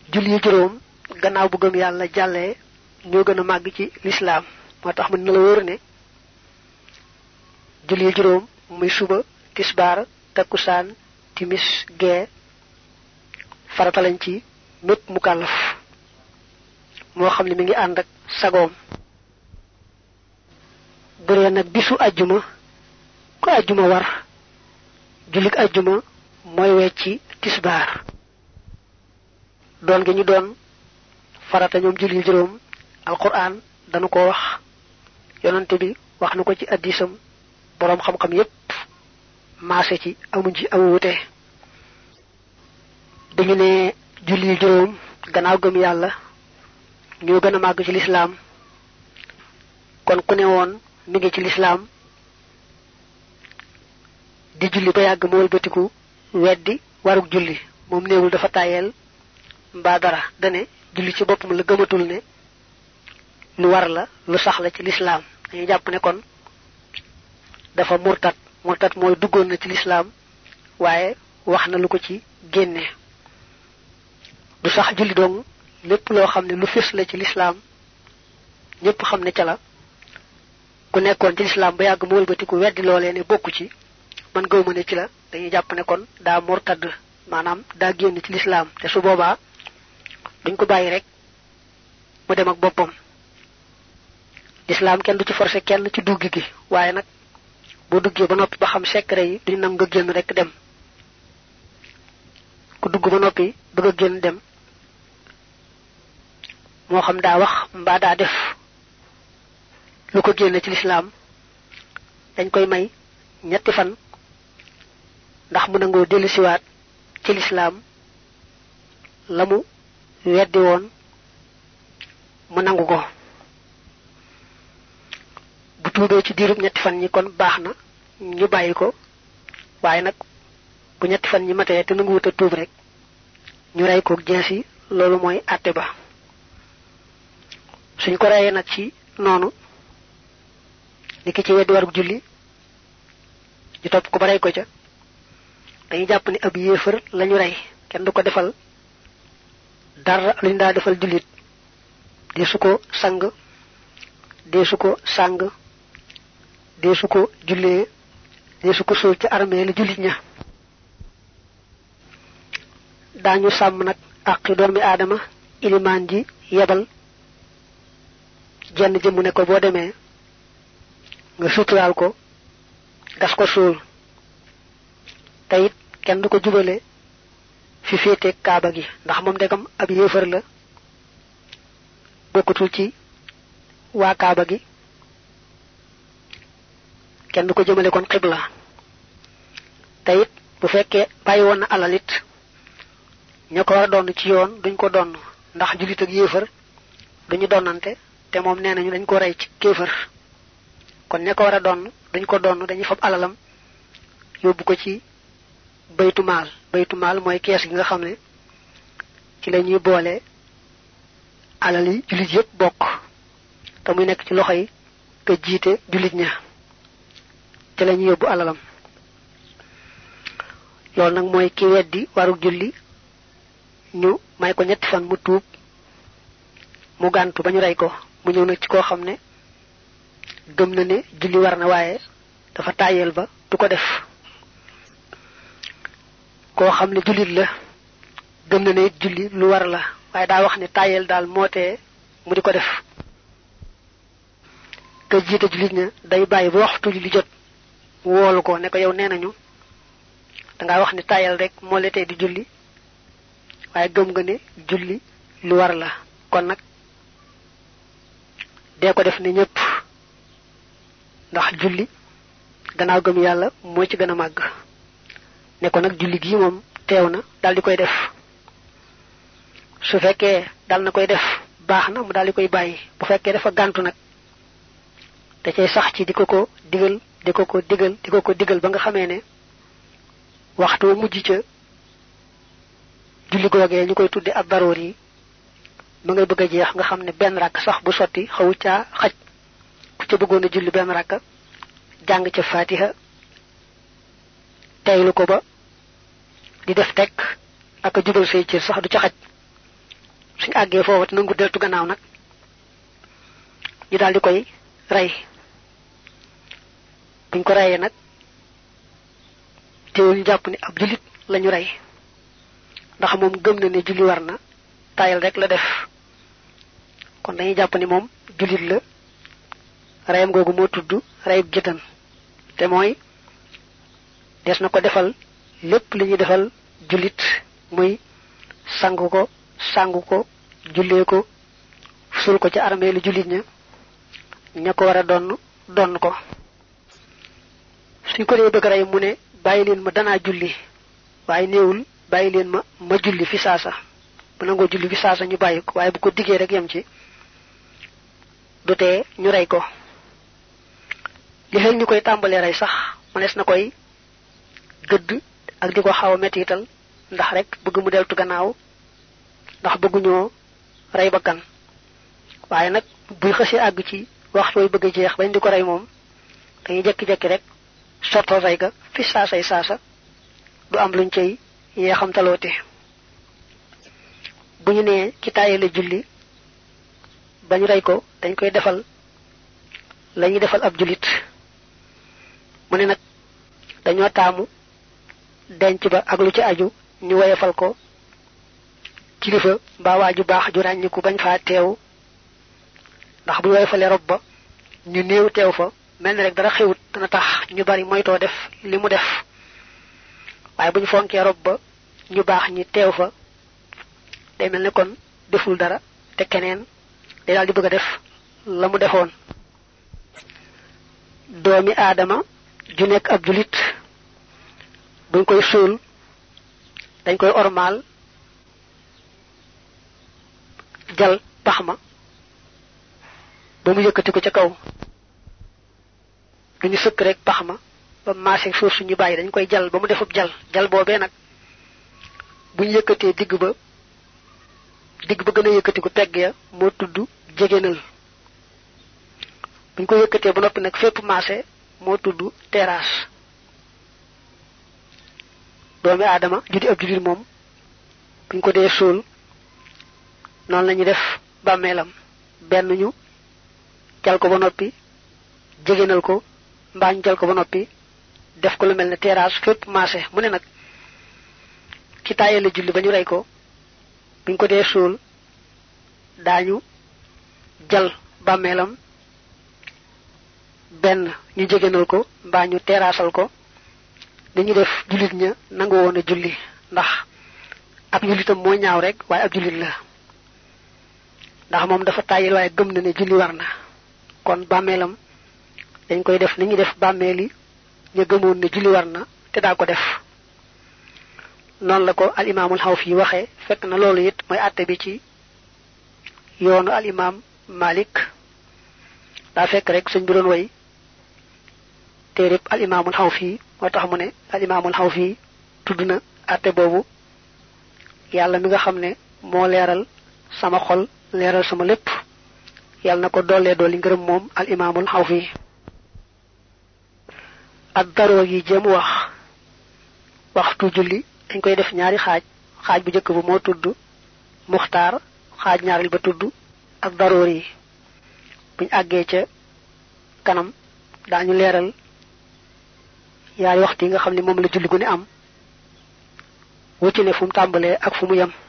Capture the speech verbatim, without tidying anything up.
julli juróom gannaaw bu gëm yàlla jàllee ñoo gën a màgg ci lislaam moo tax mën na la wóor ne julli juróom muy suba tisbaar takkusaan timis gee farata lañ ci mépp mukallaf moo xam ne mi ngi ànd ak sagoom bu dee nag bisu ajjuma ku ajjuma war jullik ajjuma mooy wecci tisbaar doon gi ñu doon farata ñoom julli juróom alquran dañu ko wax yonante bi wax na ko ci addisam boroom xam-xam yépp maase ci amuñ ci amu wute dañu ne julli juróom gannaaw gëm yàlla ñoo gën a màgg ci lislaam kon ku ne woon mi ngi ci lislaam di julli ba yàgg mu wëlbatiku weddi waruk julli moom néewul dafa tàyyeel mbaa dara dane julli ci boppam la gëmatul ne lu war la lu sax la ci lislaam dañuy jàpp ne kon dafa murtat murtat mooy duggoon na ci lislaam waaye wax na lu ko ci génne du sax julli dong lépp loo xam ne lu fés la ci lislaam ñépp xam ne ca la ku nekkoon ci lislaam ba yàgg mu wëlbatiku weddi loolee ne bokku ci man gëwma ne ci la dañuy jàpp ne kon daa murtad maanaam daa génn ci lislaam te su boobaa duñ ko bàyyi rek mu dem ak boppam lislaam kenn du ci forcé kenn ci dugg gi waaye nag boo duggee ba noppi ba xam secret yi duñ nam nga génn rek dem ku dugg ba noppi bëgg a génn dem moo xam daa wax mbaa daa def lu ko génn ci lislaam dañ koy may ñetti fan ndax mu nangoo dellusiwaat ci lislaam la mu weddi woon mu nangu ko bu tuubee ci diirub ñetti fan ñi kon baax na ñu bàyyi ko waaye nag bu ñetti fan ñi matee te nangu wut a tuub rek ñu rey ko jees yi loolu mooy àtte ba suñ ko reyee nag ci noonu ni ki ci weddi warug julli ñu topp ko ba rey ko ca dañuy jàpp ni ab yéefar lañu rey kenn du ko defal dara luñ daa defal jullit dee su ko sang dee su ko sàng dee su ko jullee dee su ko suul ca armée la jullit ña daañu sàmm nag àqi doomi aadama ilimaan ji yebal jenn jëmm ne ko boo demee nga suturaal ko gas ko suul te it kenn du ko jubale fi féete kaaba gi ndax moom ndegam ab yéefar la bokkutul ci waa kaaba gi kenn du ko jëmale kon xibla te it bu fekkee bàyyi woon na alal it ña ko war a doon ci yoon duñ ko doon ndax jullit ak yéefar duñu donnante te moom nee nañu dañ ko rey ci kéefar kon ña ko war a doon duñ ko doon dañuy fab alalam yóbbu ko ci baytu maal baytu maal mooy kees gi nga xam ne ci la ñuy boole alal yi jullit yépp bokk te muy nekk ci loxo yi ka jiite jullit ña ci la ñuy yóbbu alalam loolu nag mooy ki weddi waru julli ñu may ko ñetti fan mu tuub mu gàntu ba ñu rey ko mu ñëw nag ci koo xam ne gëm na ne julli war na waaye dafa tàyyeel ba du ko def koo xam ne jullit la gëm na ne it julli lu war la waaye daa wax ne tàyyeel daal moo tee mu di ko def ka jiite jullit ña day bàyyi ba waxtu julli jot woolu ko ne ko yow nee nañu dangaa wax ne tàyyeel rek moo la tee di julli waaye gëm nga ne julli lu war la kon nag dee ko def ne ñëpp ndax julli gannaaw gëm yàlla moo ci gën a màgg ne ko nag julli gii moom teew na daal di koy def su fekkee dal na koy def baax na mu daal di koy bàyyi bu fekkee dafa gàntu nag da cay sax ci di ko ko digal di ko ko digal di ko ko digal ba nga xamee ne waxtu wa mujj ca julli googee ñu koy tudde ab daroor yi ma ngay bëgg a jeex nga xam ne benn rakk sax bu sotti xawu caa xaj ku ca bëggoon a julli benn rakk jàng ca fatiha teylu ko ba di def tekk ak a jubal say cër sax du ca xaj suñu àggee foofu te nangu deltu gannaaw nag ñu daal di koy rey buñ ko reyee nag teewul ñu jàpp ne ab jullit lañu rey ndax moom gëm na ne julli war na tayal rek la def kon dañuy jàpp ni moom jullit la reyam googu moo tudd reyub jëtan te mooy des na ko defal lépp li ñuy defal jullit muy sangu ko sangu ko jullee ko sul ko ci armée lu jullit ña ña ko war a donn donn ko suñ ko dee bëgg rey mu ne bàyyi leen ma danaa julli waaye néewul bàyyi leen ma ma julli fi saasa bu nangoo julli fi saasa ñu bàyyi ko waaye bu ko diggee rek yem ci du tee ñu rey ko li xel ñu koy tàmbalee rey sax manees na koy gëdd ak di ko xaw a mettital ndax rek bëgg mu deltu gannaaw ndax bëgguñoo rey bakkan waaye nag buy xësee àgg ci waxtu way bëgg a jeex bañ di ko rey moom dañuy jekki-jekki rek sottal rey ga fi saasay saasa du am luñ cay yee xam taloote bu ñu nee ki taaye la julli bañ rey ko dañ koy defal lañuy defal ab jullit mu ne nag dañoo taamu denc ba ak lu ci aju ñu woyefal ko kilifa mbaa waaju baax ju ràññiku bañ faa teew ndax bu woyefalee rob ba ñu néew teew fa mel ni rek dara xewut dana tax ñu bari moytoo def li mu def waaye bu ñu fonkee rob ba ñu baax ñi teew fa day mel ne kon deful dara te keneen day daal di bëgg a def la mu defoon doomi aadama ju nekk ab julit buñ koy suul dañ koy ormaal jal pax ma ba mu yëkkati ko ca kaw duñu sëkk rek pax ma ba maase suuf suñu bàyyi dañ koy jal ba mu defub jal jal boobee nag buñu yëkkatee digg ba digg ba gën a yëkkati ko pegg ya moo tudd jegénal buñ ko yëkkatee ba noppi nag fépp maase moo tudd terrasse doomi aadama judi ab julit moom buñ ko dee suul noonu lañu def bàmmeelam benn ñu jal ko ba noppi jegénal ko mbaa ñu jal ko ba noppi def ko lu mel ne terrasse fépp maase mu ne nag ki taayee la julli ba ñu rey ko buñ ko dee suul daañu jal bàmmeelam benn ñu jegénal ko mbaa ñu terrassal ko dañu def jullit ña nangu woon a julli ndax ab jullitam moo ñaaw rek waaye ab jullit la ndax moom dafa tàyyil waaye gëm na ne julli war na kon bàmmeelam dañ koy def ni ñu def bàmmeeli ña gëmoon ne julli war na te daa ko def noonu la ko al imaamul Xawfi waxee fekk na loolu it mooy àtte bi ci yoonu al imaam Malik daa fekk rek suñ bi doon way téereb al imaamul Xawfi moo tax mu ne al imaamul Xawfi tudd na àtte boobu yàlla mi nga xam ne moo leeral sama xol leeral sama lépp yàlla na ko doolee dooli ngërëm moom al imaamul Xawfi ak daroo yi jëm wax waxtu julli dañ koy def ñaari xaaj xaaj bu njëkk bu moo tudd muxtaar xaaj ñaareel ba tudd ak daroor yi buñ àggee ca kanam daañu leeral yaari waxtu yi nga xam ne moom la julli gu ne am wuti ne fu mu tàmbalee ak fu mu yem